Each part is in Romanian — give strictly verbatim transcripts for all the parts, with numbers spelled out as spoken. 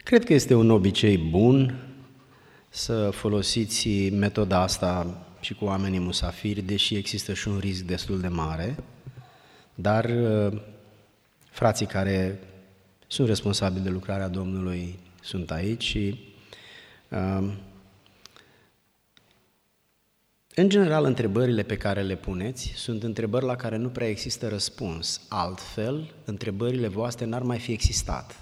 Cred că este un obicei bun să folosiți metoda asta și cu oamenii musafiri, deși există și un risc destul de mare, dar frații care sunt responsabili de lucrarea Domnului sunt aici și în general întrebările pe care le puneți sunt întrebări la care nu prea există răspuns, altfel întrebările voastre n-ar mai fi existat.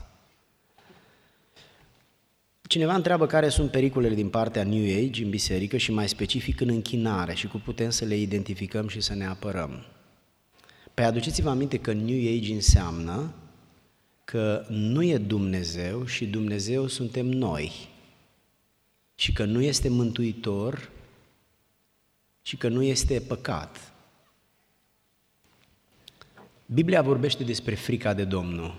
Cineva întreabă care sunt pericolele din partea New Age în biserică și mai specific în închinare și cum putem să le identificăm și să ne apărăm. Păi aduceți-vă aminte că New Age înseamnă că nu e Dumnezeu și Dumnezeu suntem noi și că nu este mântuitor și că nu este păcat. Biblia vorbește despre frica de Domnul.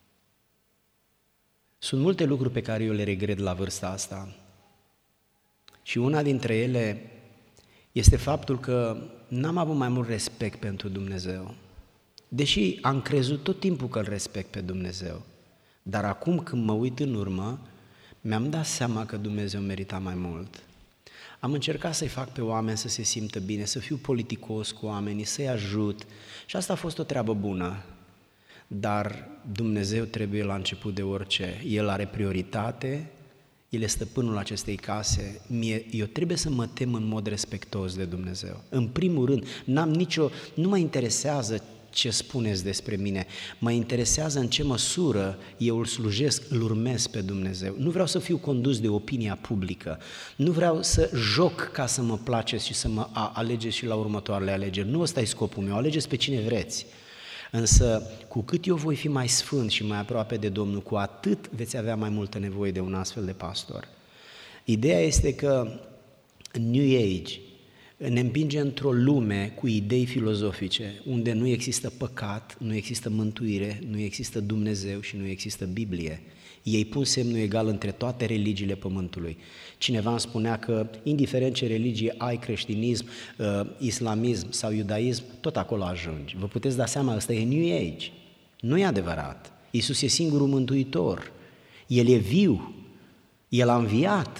Sunt multe lucruri pe care eu le regret la vârsta asta și una dintre ele este faptul că n-am avut mai mult respect pentru Dumnezeu, deși am crezut tot timpul că îl respect pe Dumnezeu, dar acum când mă uit în urmă, mi-am dat seama că Dumnezeu merita mai mult. Am încercat să-i fac pe oameni să se simtă bine, să fiu politicos cu oamenii, să-i ajut și asta a fost o treabă bună. Dar Dumnezeu trebuie la început de orice. El are prioritate, El este stăpânul acestei case. Mie, eu trebuie să mă tem în mod respectuos de Dumnezeu. În primul rând, n-am nicio, nu mă interesează ce spuneți despre mine, mă interesează în ce măsură eu îl slujesc, îl urmez pe Dumnezeu. Nu vreau să fiu condus de opinia publică, nu vreau să joc ca să mă placeți și să mă alegeți și la următoarele alegeri. Nu ăsta e scopul meu, alegeți pe cine vreți. Însă, cu cât eu voi fi mai sfânt și mai aproape de Domnul, cu atât veți avea mai multă nevoie de un astfel de pastor. Ideea este că New Age ne împinge într-o lume cu idei filozofice, unde nu există păcat, nu există mântuire, nu există Dumnezeu și nu există Biblie. Ei pun semnul egal între toate religiile pământului. Cineva îmi spunea că, indiferent ce religie ai, creștinism, uh, islamism sau iudaism, tot acolo ajungi. Vă puteți da seama, ăsta e New Age. Nu e adevărat. Iisus e singurul mântuitor. El e viu. El a înviat.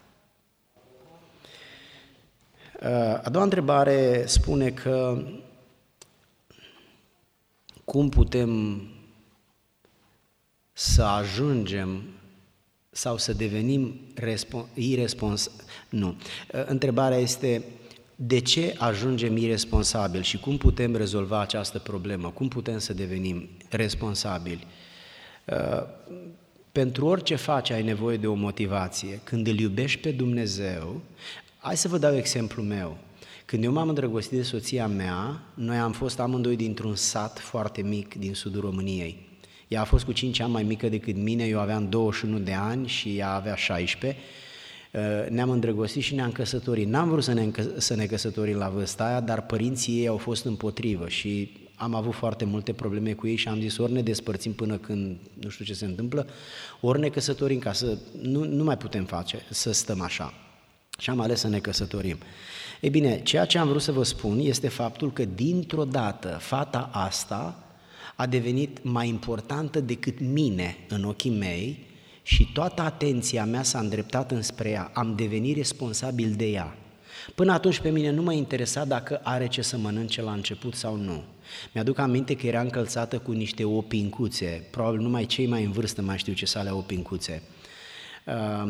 Uh, a doua întrebare spune că cum putem să ajungem sau să devenim irresponsabili. Nu. Întrebarea este de ce ajungem irresponsabili și cum putem rezolva această problemă, cum putem să devenim responsabili. Pentru orice faci ai nevoie de o motivație. Când îl iubești pe Dumnezeu, hai să vă dau exemplul meu. Când eu m-am îndrăgostit de soția mea, noi am fost amândoi dintr-un sat foarte mic din sudul României. Ea a fost cu cinci ani mai mică decât mine, eu aveam douăzeci și unu de ani și ea avea șaisprezece. Ne-am îndrăgostit și ne-am căsătorit. N-am vrut să ne, să ne căsătorim la vârsta aia, dar părinții ei au fost împotrivă și am avut foarte multe probleme cu ei și am zis ori ne despărțim până când nu știu ce se întâmplă, ori ne căsătorim ca să nu, nu mai putem face, să stăm așa. Și am ales să ne căsătorim. Ei bine, ceea ce am vrut să vă spun este faptul că dintr-o dată fata asta a devenit mai importantă decât mine în ochii mei și toată atenția mea s-a îndreptat înspre ea. Am devenit responsabil de ea. Până atunci pe mine nu mă interesa dacă are ce să mănânce la început sau nu. Mi-aduc aminte că era încălțată cu niște opincuțe, probabil numai cei mai în vârstă mai știu ce să alea opincuțe. Uh,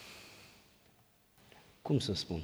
cum să spun?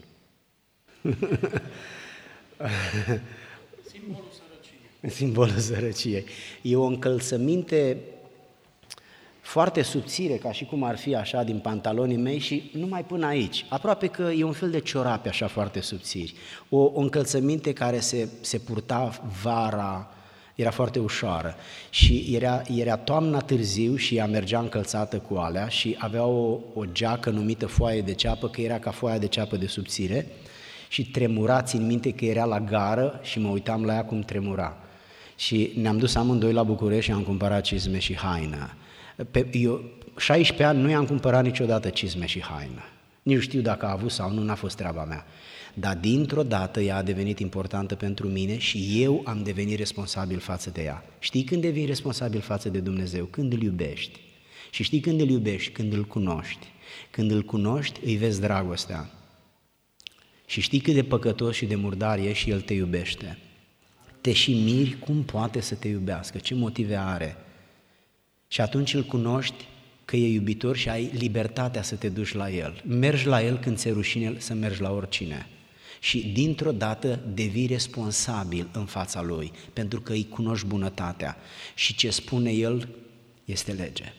Simbolul sărăciei. Simbolul sărăciei. E o încălțăminte foarte subțire, ca și cum ar fi așa din pantalonii mei și numai până aici. Aproape că e un fel de ciorapi așa foarte subțiri. O, o încălțăminte care se, se purta vara, era foarte ușoară și era, era toamna târziu și ea mergea încălțată cu alea și avea o, o geacă numită foaie de ceapă, că era ca foaia de ceapă de subțire și tremura, țin minte că era la gară și mă uitam la ea cum tremura. Și ne-am dus amândoi la București și am cumpărat cizme și haină. Pe, eu, șaisprezece ani nu i-am cumpărat niciodată cizme și haină. Nici știu dacă a avut sau nu, n-a fost treaba mea. Dar dintr-o dată ea a devenit importantă pentru mine și eu am devenit responsabil față de ea. Știi când devii responsabil față de Dumnezeu? Când îl iubești. Și știi când îl iubești? Când îl cunoști. Când îl cunoști, îi vezi dragostea. Și știi cât de păcătos și de murdar e și el te iubește. Te și miri cum poate să te iubească, ce motive are. Și atunci îl cunoști că e iubitor și ai libertatea să te duci la el. Mergi la el când ți-e rușine să mergi la oricine. Și dintr-o dată devii responsabil în fața lui, pentru că îi cunoști bunătatea și ce spune el este lege.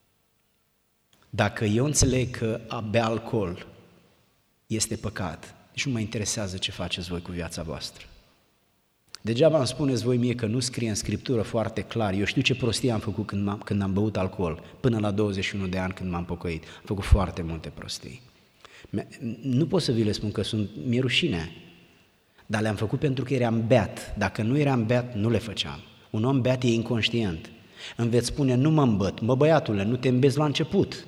Dacă eu înțeleg că a bea alcool este păcat, nici nu mă interesează ce faceți voi cu viața voastră. Degeaba îmi spuneți voi mie că nu scrie în Scriptură foarte clar. Eu știu ce prostie am făcut când, m-am, când am băut alcool, până la douăzeci și unu de ani când m-am pocăit. Am făcut foarte multe prostii. Nu pot să vi le spun că sunt, mi-e rușine, dar le-am făcut pentru că eram beat. Dacă nu eram beat, nu le făceam. Un om beat e inconștient. Îmi veți spune, nu mă îmbăt. Mă, băiatule, nu te îmbezi la început.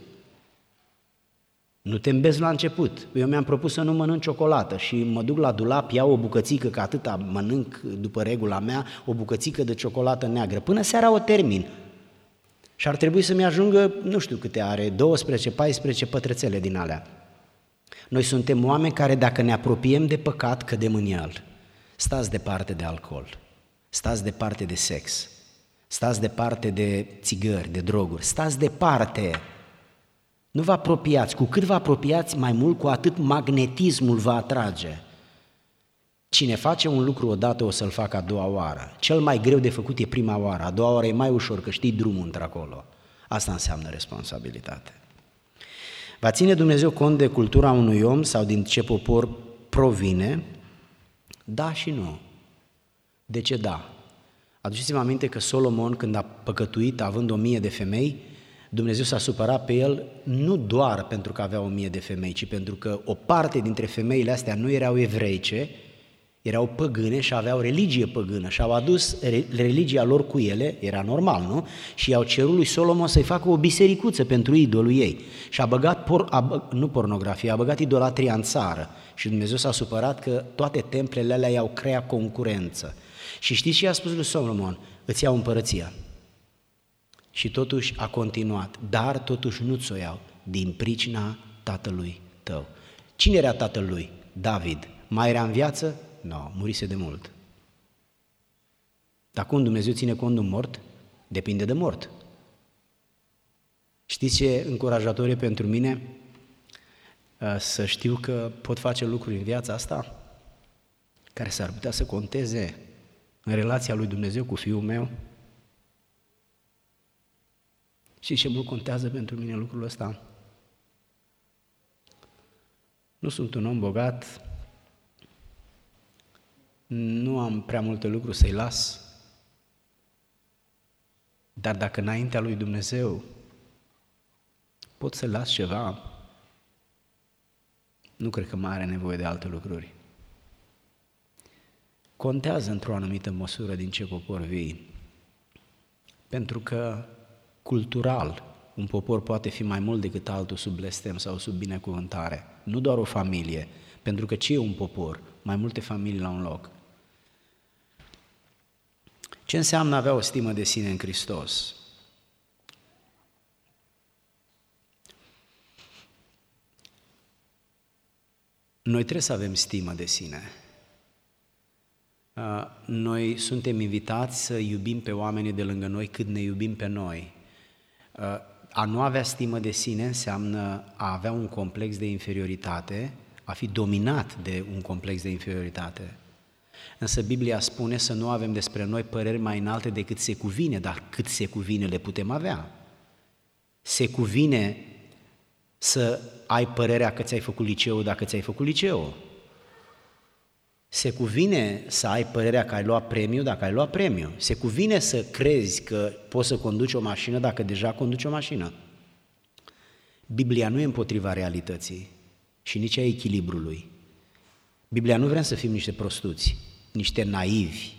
Nu te îmbezi la început. Eu mi-am propus să nu mănânc ciocolată și mă duc la dulap, iau o bucățică, că atâta mănânc după regula mea, o bucățică de ciocolată neagră. Până seara o termin. Și ar trebui să-mi ajungă, nu știu câte are, douăsprezece paisprezece pătrățele din alea. Noi suntem oameni care dacă ne apropiem de păcat, cădem în el. Stați departe de alcool, stați departe de sex, stați departe de țigări, de droguri, stați departe. Nu vă apropiați, cu cât vă apropiați mai mult, cu atât magnetismul vă atrage. Cine face un lucru odată o să-l facă a doua oară. Cel mai greu de făcut e prima oară, a doua oară e mai ușor, că știi drumul într-acolo. Asta înseamnă responsabilitate. Va ține Dumnezeu cont de cultura unui om sau din ce popor provine? Da și nu. De ce da? Aduceți-vă aminte că Solomon, când a păcătuit având o mie de femei, Dumnezeu s-a supărat pe el nu doar pentru că avea o mie de femei, ci pentru că o parte dintre femeile astea nu erau evreice, erau păgâne și aveau religie păgână și au adus religia lor cu ele, era normal, nu? Și i-au cerut lui Solomon să-i facă o bisericuță pentru idolul ei și a băgat, por, a bă, nu pornografie, a băgat idolatria în țară și Dumnezeu s-a supărat că toate templele alea i-au creat concurență. Și știți ce i-a spus lui Solomon? Îți iau împărăția. Și totuși a continuat, dar totuși nu ți-o iau din pricina tatălui tău. Cine era tatăl lui? David. Mai era în viață? Nu, no, murise de mult. Dar cum Dumnezeu ține cont de un mort? Depinde de mort. Știți ce încurajator e pentru mine? Să știu că pot face lucruri în viața asta care s-ar putea să conteze în relația lui Dumnezeu cu fiul meu. Și ce mult contează pentru mine lucrul ăsta? Nu sunt un om bogat, nu am prea multe lucruri să-i las, dar dacă înaintea lui Dumnezeu pot să las ceva, nu cred că mai are nevoie de alte lucruri. Contează într-o anumită măsură din ce popor vii, pentru că cultural, un popor poate fi mai mult decât altul sub blestem sau sub binecuvântare. Nu doar o familie, pentru că ce e un popor? Mai multe familii la un loc. Ce înseamnă avea o stimă de sine în Hristos? Noi trebuie să avem stimă de sine. Noi suntem invitați să iubim pe oamenii de lângă noi cât ne iubim pe noi. A nu avea stimă de sine înseamnă a avea un complex de inferioritate, a fi dominat de un complex de inferioritate. Însă Biblia spune să nu avem despre noi păreri mai înalte decât se cuvine, dar cât se cuvine le putem avea. Se cuvine să ai părerea că ți-ai făcut liceu dacă ți-ai făcut liceu. Se cuvine să ai părerea că ai luat premiu dacă ai luat premiu. Se cuvine să crezi că poți să conduci o mașină dacă deja conduci o mașină. Biblia nu e împotriva realității și nici a echilibrului. Biblia nu vrea să fim niște prostuți, niște naivi.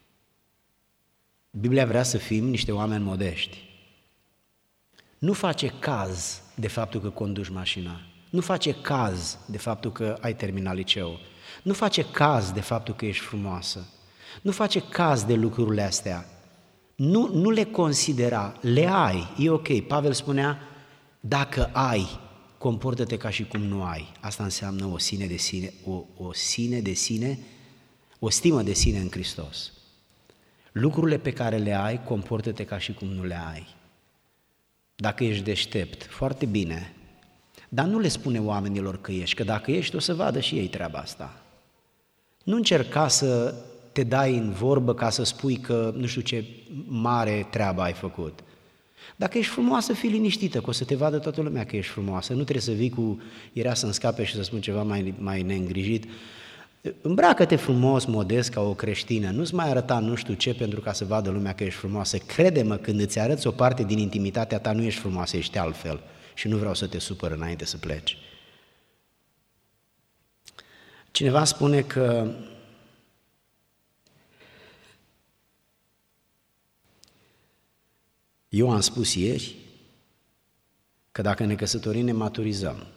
Biblia vrea să fim niște oameni modești. Nu face caz de faptul că conduci mașina. Nu face caz de faptul că ai terminat liceu. Nu face caz de faptul că ești frumoasă. Nu face caz de lucrurile astea. Nu, nu le considera, le ai, e ok. Pavel spunea, dacă ai, comportă-te ca și cum nu ai. Asta înseamnă o sine de sine, o, o sine de sine, o stimă de sine în Hristos. Lucrurile pe care le ai, comportă-te ca și cum nu le ai. Dacă ești deștept, foarte bine, dar nu le spune oamenilor că ești, că dacă ești, o să vadă și ei treaba asta. Nu încerca să te dai în vorbă ca să spui că nu știu ce mare treabă ai făcut. Dacă ești frumoasă, fii liniștită, că o să te vadă toată lumea că ești frumoasă. Nu trebuie să vii cu irea să-mi scape și să spun ceva mai, mai neîngrijit. Îmbracă-te frumos, modest, ca o creștină. Nu-ți mai arăta nu știu ce pentru ca să vadă lumea că ești frumoasă. Crede-mă, când îți arăți o parte din intimitatea ta, nu ești frumoasă, ești altfel. Și nu vreau să te supăr înainte să pleci. Cineva spune că eu am spus ieri că dacă ne căsătorim, ne maturizăm.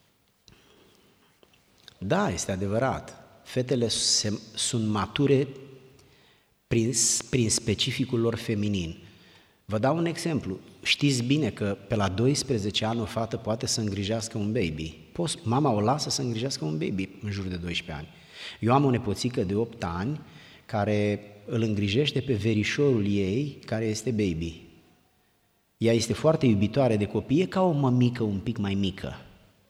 Da, este adevărat. Fetele se, sunt mature prin, prin specificul lor feminin. Vă dau un exemplu. Știți bine că pe la doisprezece ani o fată poate să îngrijească un baby. Poți, mama o lasă să îngrijească un baby în jur de doisprezece ani. Eu am o nepoțică de opt ani care îl îngrijește pe verișorul ei, care este baby. Ea este foarte iubitoare de copii, e ca o mămică un pic mai mică.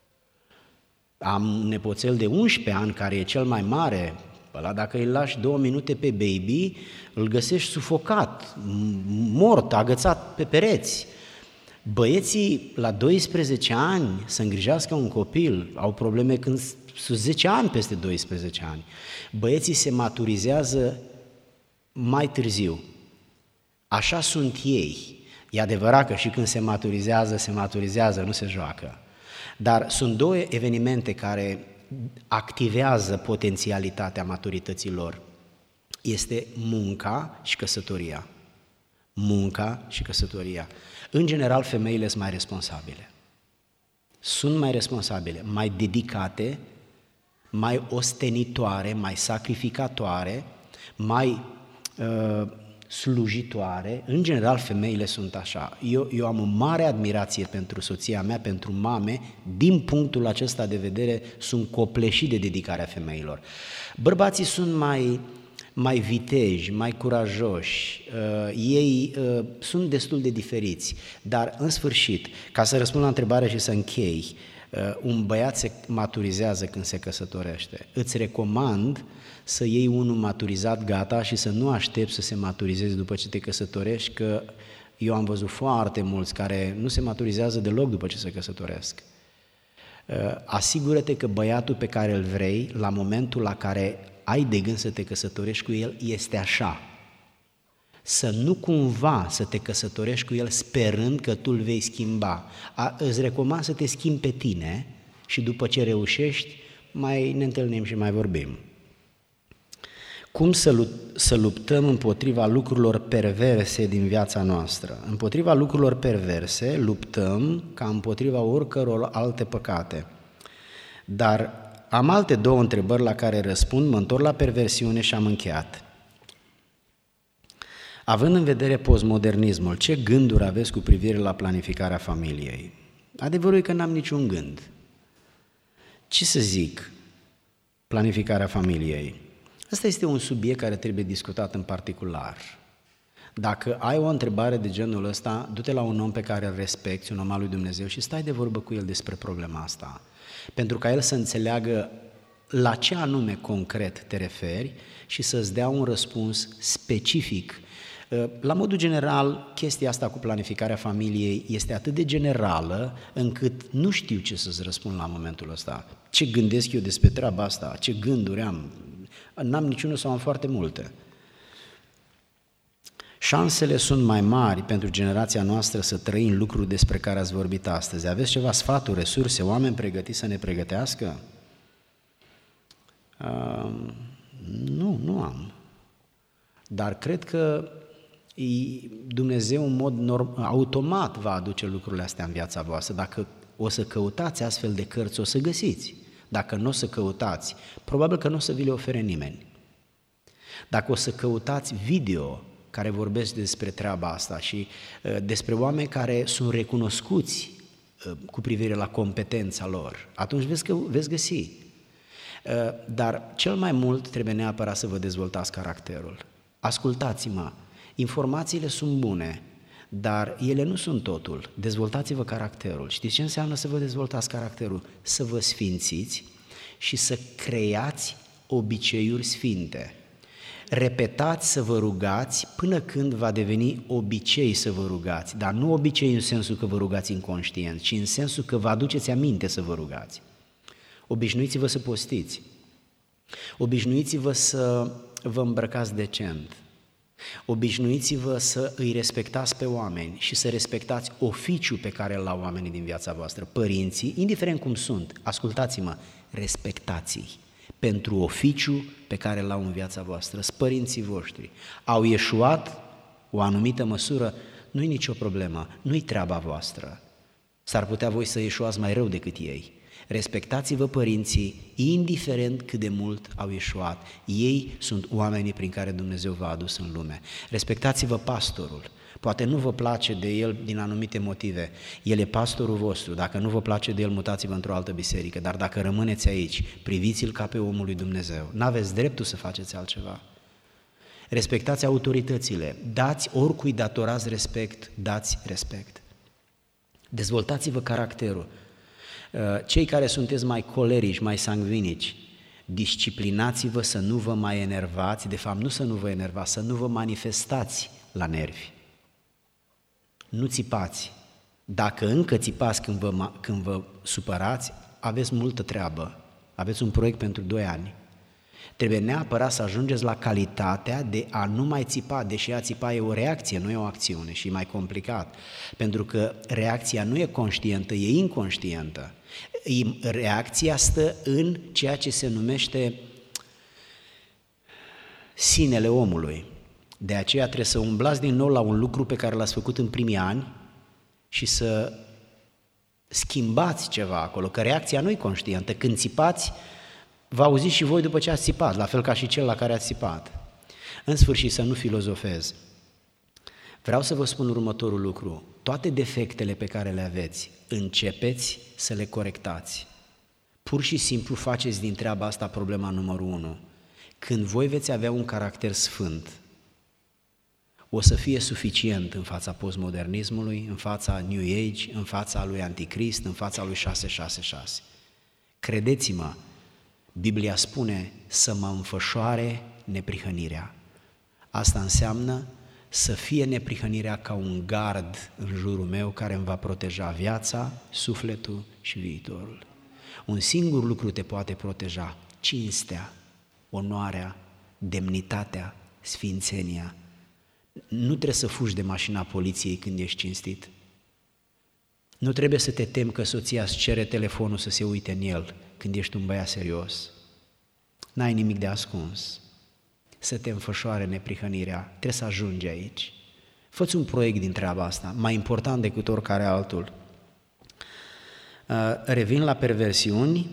Am un nepoțel de unsprezece ani, care e cel mai mare, ăla dacă îi lași două minute pe baby, îl găsești sufocat, mort, agățat pe pereți. Băieții la doisprezece ani să îngrijească un copil, au probleme când sunt zece ani peste doisprezece ani. Băieții se maturizează mai târziu. Așa sunt ei. E adevărat că și când se maturizează, se maturizează, nu se joacă. Dar sunt două evenimente care activează potențialitatea maturității lor. Este munca și căsătoria. Munca și căsătoria. În general, femeile sunt mai responsabile. Sunt mai responsabile, mai dedicate, mai ostenitoare, mai sacrificatoare, mai uh, slujitoare. În general, femeile sunt așa. Eu, eu am o mare admirație pentru soția mea, pentru mame. Din punctul acesta de vedere, sunt copleșit de dedicarea femeilor. Bărbații sunt mai, mai viteji, mai curajoși, uh, ei uh, sunt destul de diferiți, dar în sfârșit, ca să răspund la întrebare și să închei, uh, un băiat se maturizează când se căsătorește. Îți recomand să iei unul maturizat gata și să nu aștepți să se maturizeze după ce te căsătorești, că eu am văzut foarte mulți care nu se maturizează deloc după ce se căsătoresc. Asigură-te că băiatul pe care îl vrei, la momentul la care ai de gând să te căsătorești cu el, este așa. Să nu cumva să te căsătorești cu el sperând că tu îl vei schimba. A, îți recomand să te schimbi pe tine și după ce reușești, mai ne întâlnim și mai vorbim. Cum să, să luptăm împotriva lucrurilor perverse din viața noastră? Împotriva lucrurilor perverse luptăm ca împotriva oricăror alte păcate. Dar am alte două întrebări la care răspund, mă întorc la perversiune și am încheiat. Având în vedere postmodernismul, ce gânduri aveți cu privire la planificarea familiei? Adevărul e că n-am niciun gând. Ce să zic? Planificarea familiei. Asta este un subiect care trebuie discutat în particular. Dacă ai o întrebare de genul ăsta, du-te la un om pe care îl respecti, un om al lui Dumnezeu, și stai de vorbă cu el despre problema asta. Pentru ca el să înțeleagă la ce anume concret te referi și să-ți dea un răspuns specific. La modul general, chestia asta cu planificarea familiei este atât de generală încât nu știu ce să-ți răspund la momentul ăsta. Ce gândesc eu despre treaba asta, ce gânduri am, n-am niciunul sau am foarte multe. Șansele sunt mai mari pentru generația noastră să trăim lucruri despre care ați vorbit astăzi. Aveți ceva sfaturi, resurse, oameni pregătiți să ne pregătească? Uh, nu, nu am. Dar cred că Dumnezeu în mod norm, automat va aduce lucrurile astea în viața voastră. Dacă o să căutați astfel de cărți, o să găsiți. Dacă nu o să căutați, probabil că nu o să vi le ofere nimeni. Dacă o să căutați video care vorbesc despre treaba asta și uh, despre oameni care sunt recunoscuți uh, cu privire la competența lor, atunci veți, că, veți găsi. Uh, dar cel mai mult trebuie neapărat să vă dezvoltați caracterul. Ascultați-mă, informațiile sunt bune, dar ele nu sunt totul. Dezvoltați-vă caracterul. Știți ce înseamnă să vă dezvoltați caracterul? Să vă sfințiți și să creați obiceiuri sfinte. Repetați să vă rugați până când va deveni obicei să vă rugați, dar nu obicei în sensul că vă rugați inconștient, ci în sensul că vă aduceți aminte să vă rugați. Obișnuiți-vă să postiți. Obișnuiți-vă să vă îmbrăcați decent. Obișnuiți-vă să îi respectați pe oameni și să respectați oficiul pe care îl au oamenii din viața voastră. Părinții, indiferent cum sunt, ascultați-mă, respectați-i pentru oficiul pe care îl au în viața voastră. Părinții voștri au ieșuat o anumită măsură, nu-i nicio problemă, nu-i treaba voastră. S-ar putea voi să ieșuați mai rău decât ei. Respectați-vă părinții, indiferent cât de mult au ieșuat. Ei sunt oamenii prin care Dumnezeu v-a adus în lume. Respectați-vă pastorul. Poate nu vă place de el din anumite motive. El e pastorul vostru. Dacă nu vă place de el, mutați-vă într-o altă biserică. Dar dacă rămâneți aici, priviți-l ca pe omul lui Dumnezeu. N-aveți dreptul să faceți altceva. Respectați autoritățile. Dați oricui datorați respect, dați respect. Dezvoltați-vă caracterul. Cei care sunteți mai colerici, mai sanguinici, disciplinați-vă să nu vă mai enervați, de fapt nu să nu vă enervați, să nu vă manifestați la nervi. Nu țipați. Dacă încă țipați când vă, când vă supărați, aveți multă treabă, aveți un proiect pentru doi ani. Trebuie neapărat să ajungeți la calitatea de a nu mai țipa, deși a țipa e o reacție, nu e o acțiune și e mai complicat, pentru că reacția nu e conștientă, e inconștientă. Reacția stă în ceea ce se numește sinele omului. De aceea trebuie să umblați din nou la un lucru pe care l-ați făcut în primii ani și să schimbați ceva acolo, că reacția nu e conștientă. Când țipați, vă auziți și voi după ce ați țipat, la fel ca și cel la care ați țipat. În sfârșit, să nu filozofez. Vreau să vă spun următorul lucru. Toate defectele pe care le aveți, începeți să le corectați. Pur și simplu faceți din treaba asta problema numărul unu. Când voi veți avea un caracter sfânt, o să fie suficient în fața postmodernismului, în fața New Age, în fața lui Anticrist, în fața lui șase șase șase. Credeți-mă, Biblia spune să mă înfășoare neprihănirea. Asta înseamnă să fie neprihănirea ca un gard în jurul meu care îmi va proteja viața, sufletul și viitorul. Un singur lucru te poate proteja: cinstea, onoarea, demnitatea, sfințenia. Nu trebuie să fugi de mașina poliției când ești cinstit. Nu trebuie să te temi că soția îți cere telefonul să se uite în el când ești un băiat serios. N-ai nimic de ascuns. Să te înfășoare neprihănirea, trebuie să ajungi aici. Fă-ți un proiect din treaba asta, mai important decât oricare altul. Revin la perversiuni.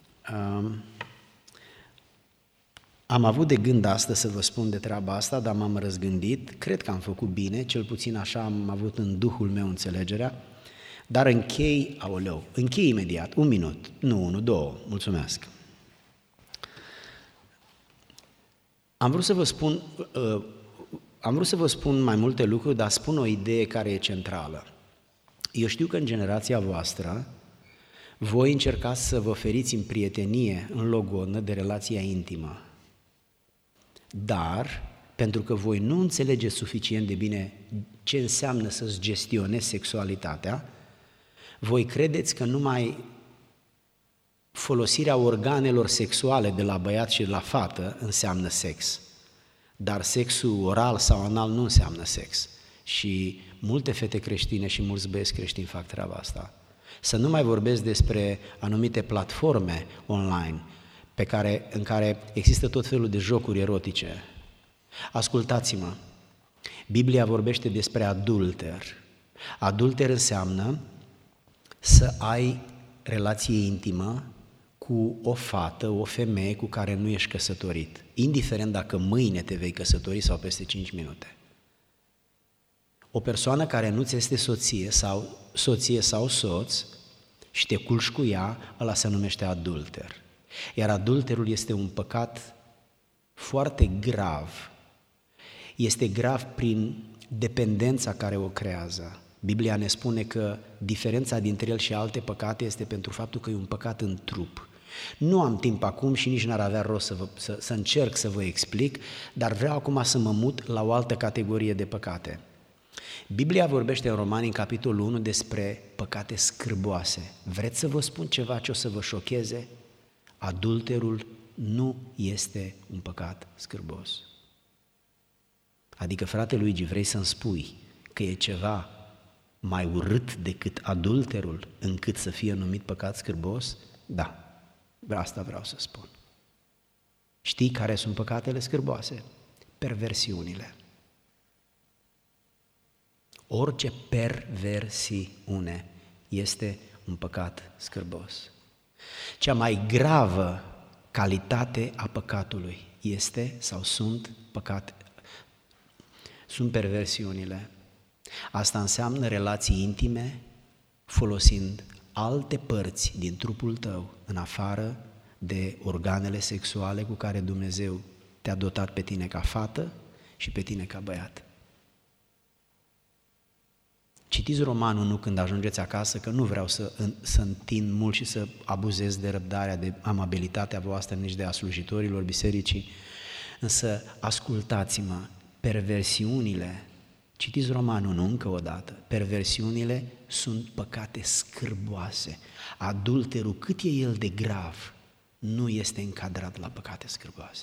Am avut de gând astăzi să vă spun de treaba asta, dar m-am răzgândit. Cred că am făcut bine, cel puțin așa am avut în duhul meu înțelegerea. Dar închei, aoleu, închei imediat, un minut, nu unu, două, mulțumesc. Am vrut să vă spun, uh, am vrut să vă spun mai multe lucruri, dar spun o idee care e centrală. Eu știu că în generația voastră voi încercați să vă feriți în prietenie, în logodnă, de relația intimă. Dar, pentru că voi nu înțelegeți suficient de bine ce înseamnă să-ți gestionezi sexualitatea, voi credeți că numai folosirea organelor sexuale de la băiat și de la fată înseamnă sex, dar sexul oral sau anal nu înseamnă sex. Și multe fete creștine și mulți băieți creștini fac treaba asta. Să nu mai vorbesc despre anumite platforme online pe care, în care există tot felul de jocuri erotice. Ascultați-mă, Biblia vorbește despre adulter. Adulter înseamnă să ai relație intimă cu o fată, o femeie cu care nu ești căsătorit, indiferent dacă mâine te vei căsători sau peste cinci minute. O persoană care nu ți este soție sau soție sau soț și te culci cu ea, ăla se numește adulter. Iar adulterul este un păcat foarte grav. Este grav prin dependența care o creează. Biblia ne spune că diferența dintre el și alte păcate este pentru faptul că e un păcat în trup. Nu am timp acum și nici n-ar avea rost să, vă, să, să încerc să vă explic, dar vreau acum să mă mut la o altă categorie de păcate. Biblia vorbește în Romani, în capitolul unu, despre păcate scârboase. Vreți să vă spun ceva ce o să vă șocheze? Adulterul nu este un păcat scârbos. Adică, frate Luigi, vrei să-mi spui că e ceva mai urât decât adulterul încât să fie numit păcat scârbos? Da, asta vreau să spun. Știi care sunt păcatele scârboase? Perversiunile. Orice perversiune este un păcat scârbos. Cea mai gravă calitate a păcatului este sau sunt păcate, sunt perversiunile. Asta înseamnă relații intime folosind alte părți din trupul tău în afară de organele sexuale cu care Dumnezeu te-a dotat pe tine ca fată și pe tine ca băiat. Citiți Romanul unu când ajungeți acasă, că nu vreau să, să întind mult și să abuzez de răbdarea, de amabilitatea voastră, nici de a slujitorilor bisericii, însă ascultați-mă, perversiunile, citiți Romanul unu încă o dată, perversiunile sunt păcate scârboase. Adulterul, cât e el de grav, nu este încadrat la păcate scârboase.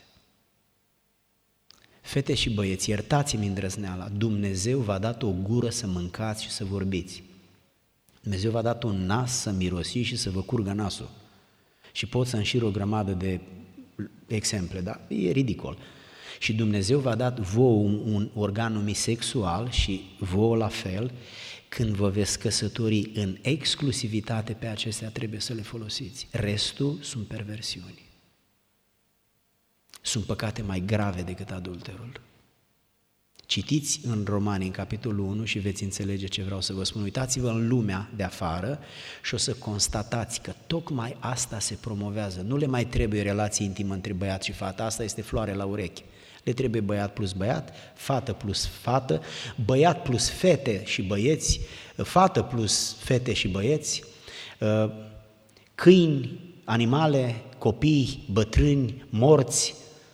Fete și băieți, iertați-mi îndrăzneala, Dumnezeu v-a dat o gură să mâncați și să vorbiți. Dumnezeu v-a dat un nas să mirosiți și să vă curgă nasul. Și pot să înșir o grămadă de exemple, dar e ridicol. Și Dumnezeu v-a dat vouă un, un organ numit sexual și vouă la fel, când vă veți căsători în exclusivitate pe acestea trebuie să le folosiți. Restul sunt perversiuni. Sunt păcate mai grave decât adulterul. Citiți în Romani, în capitolul unu și veți înțelege ce vreau să vă spun. Uitați-vă în lumea de afară și o să constatați că tocmai asta se promovează. Nu le mai trebuie relații intimă între băiat și fată, asta este floare la urechi. Le trebuie băiat plus băiat, fată plus fată, băiat plus fete și băieți, fată plus fete și băieți, câini, animale, copii, bătrâni, morți.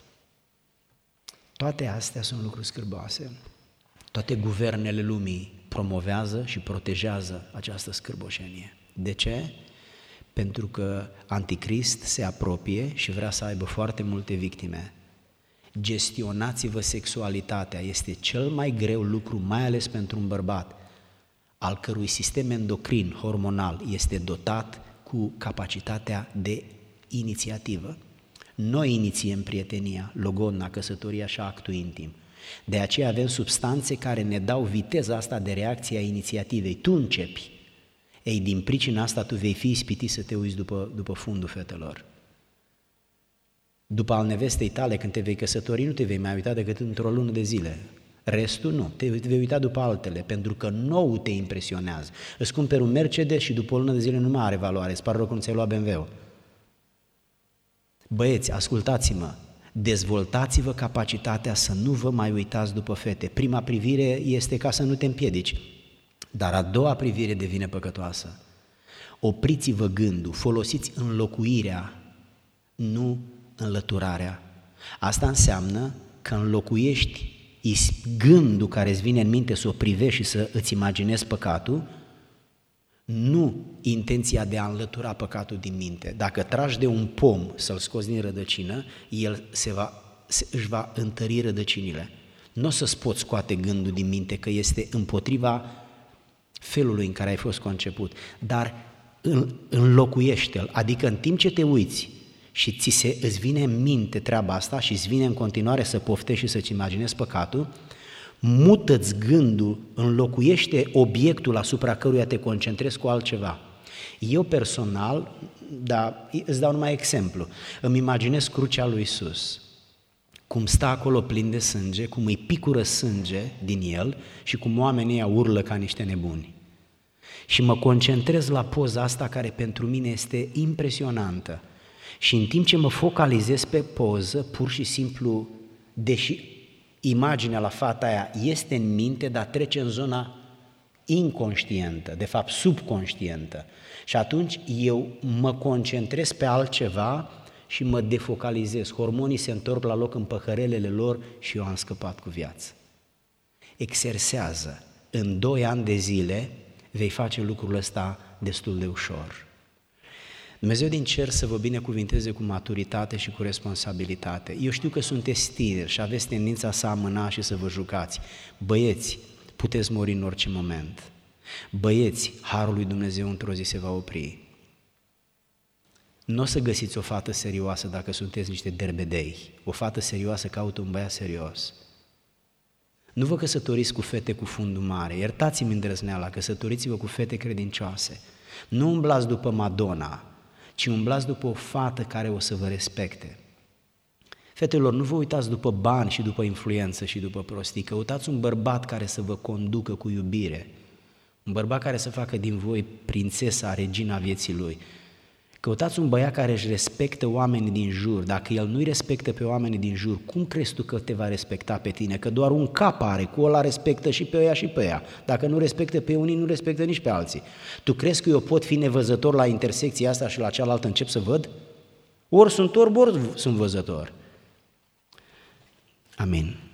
Toate astea sunt lucruri scârboase. Toate guvernele lumii promovează și protejează această scârboșenie. De ce? Pentru că Anticrist se apropie și vrea să aibă foarte multe victime. Gestionați-vă sexualitatea, este cel mai greu lucru, mai ales pentru un bărbat, al cărui sistem endocrin, hormonal, este dotat cu capacitatea de inițiativă. Noi inițiem prietenia, logodna, căsătoria și actul intim. De aceea avem substanțe care ne dau viteza asta de reacție a inițiativei. Tu începi. Ei, din pricina asta tu vei fi ispitit să te uiți după, după fundul fetelor. După al nevestei tale, când te vei căsători, nu te vei mai uita decât într-o lună de zile. Restul nu, te vei uita după altele, pentru că nou te impresionează. Îți cumperi un Mercedes și după o lună de zile nu mai are valoare, îți pare rău că nu ți-ai luat B M W-ul. Băieți, ascultați-mă, dezvoltați-vă capacitatea să nu vă mai uitați după fete. Prima privire este ca să nu te împiedici, dar a doua privire devine păcătoasă. Opriți-vă gândul, folosiți înlocuirea, nu înlăturarea. Asta înseamnă că înlocuiești gândul care îți vine în minte să o privești și să îți imaginezi păcatul, nu intenția de a înlătura păcatul din minte. Dacă tragi de un pom să-l scoți din rădăcină, el se va, se, își va întări rădăcinile. Nu o să-ți poți scoate gândul din minte că este împotriva felului în care ai fost conceput, dar înlocuiește-l, adică în timp ce te uiți și ți se, îți vine în minte treaba asta și îți vine în continuare să poftești și să-ți imaginezi păcatul, mută-ți gândul, înlocuiește obiectul asupra căruia te concentrezi cu altceva. Eu personal, da, îți dau numai exemplu, îmi imaginez crucea lui Iisus. cum stă acolo plin de sânge, cum îi picură sânge din el și cum oamenii ăia urlă ca niște nebuni. Și mă concentrez la poza asta care pentru mine este impresionantă. Și în timp ce mă focalizez pe poză, pur și simplu, deși imaginea la fata aia este în minte, dar trece în zona inconștientă, de fapt subconștientă. Și atunci eu mă concentrez pe altceva și mă defocalizez. Hormonii se întorc la loc în păhărelele lor și eu am scăpat cu viață. Exersează. În doi ani de zile vei face lucrul ăsta destul de ușor. Dumnezeu din cer să vă binecuvinteze cu maturitate și cu responsabilitate. Eu știu că sunteți tineri și aveți tendința să amânați și să vă jucați. Băieți, puteți muri în orice moment. Băieți, harul lui Dumnezeu într-o zi se va opri. Nu o să găsiți o fată serioasă dacă sunteți niște derbedei. O fată serioasă caută un băiat serios. Nu vă căsătoriți cu fete cu fundul mare, iertați-mi îndrăzneala, căsătoriți-vă cu fete credincioase. Nu umblați după Madonna, ci umblați după o fată care o să vă respecte. Fetelor, nu vă uitați după bani și după influență și după prostii, căutați un bărbat care să vă conducă cu iubire, un bărbat care să facă din voi prințesa, regina vieții lui. Căutați un băiat care își respectă oamenii din jur. Dacă el nu-i respectă pe oamenii din jur, cum crezi tu că te va respecta pe tine? Că doar un cap are, cu ăla respectă și pe ăia și pe ăia. Dacă nu respectă pe unii, nu respectă nici pe alții. Tu crezi că eu pot fi nevăzător la intersecția asta și la cealaltă încep să văd? Ori sunt orb, ori sunt văzător. Amin.